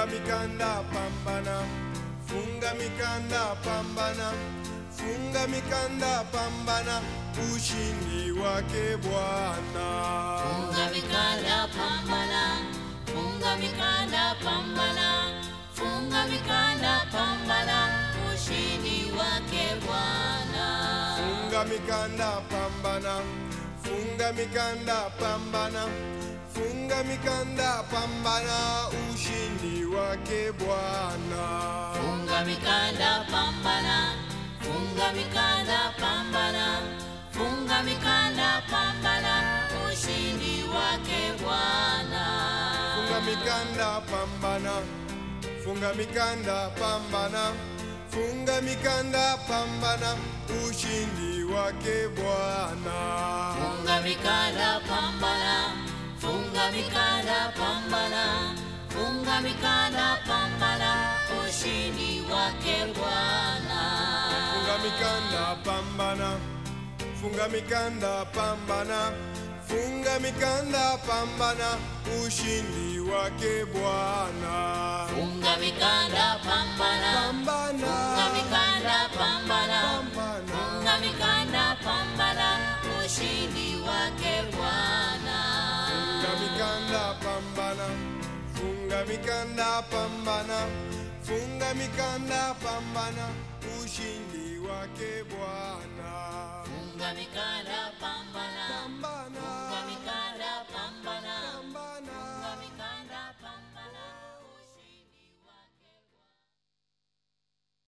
funga mikanda pambana, funga mikanda pambana, funga mikanda pambana, ushindi wake Bwana. Funga mikanda pambana, funga mikanda pambana, funga mikanda pambana, ushindi wake Bwana. Funga mikanda pambana, funga mikanda pambana, funga mikanda pambana, ushindi wake Bwana. Funga mikanda pambana, funga mikanda pambana, funga mikanda pambana, ushindi wake Bwana. Funga mikanda pambana, funga mikanda pambana, funga mikanda pambana, ushindi wake Bwana. Funga mikanda pambana, funga mikanda pambana, funga mikanda pambana, ushindi wake Bwana. Funga mikanda pambana, funga mikanda pambana, funga mikanda pambana, ushindi wake Bwana. Funga mikanda pambana, Pambana, funga mikanda pambana, pambana, funga mikanda pambana, ushindi wake Bwana. funga mikanda pambana, funga mikanda pambana, funga mikanda pambana, ushindi wake Bwana. Funga mikanda pambana, Pambana.